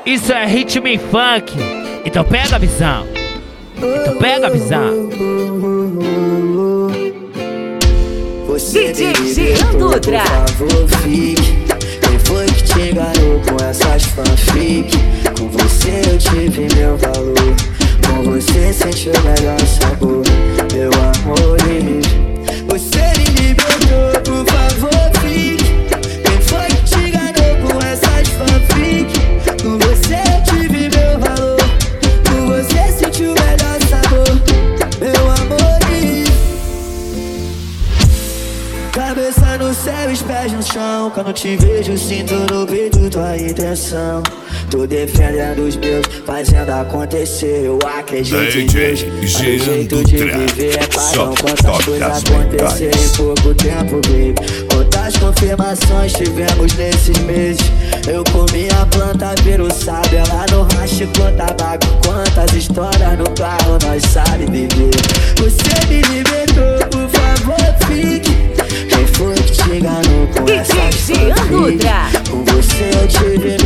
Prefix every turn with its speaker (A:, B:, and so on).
A: Isso é ritmo e funk. Então pega a visão. Então pega a visão.
B: Você DJ Jean Dutra, por favor, fique. Quem foi que te enganou com essas fanfic? Com você eu tive meu valor. Com você senti o melhor sabor. Meu amor livre. Você me libertou, por favor, fique. Quem foi que te enganou com essas fanfic? Com você eu tive meu valor. Com você senti o melhor sabor. Meu amor livre. Cabeça no céu, os pés no chão. Quando te vejo, sinto no peito tua intenção. Tô defendendo os meus, fazendo acontecer. Eu acredito em Deus, mas o jeito de viver é padrão. Quantas coisas aconteceram em pouco tempo, baby. Quantas confirmações tivemos nesses meses. Eu comi a planta, viro sábio. Ela no racho, quanta bago. Quantas histórias no carro nós sabe viver. Você me libertou, por favor, fique. Quem foi que te enganou com essas fanfic? Com você eu tive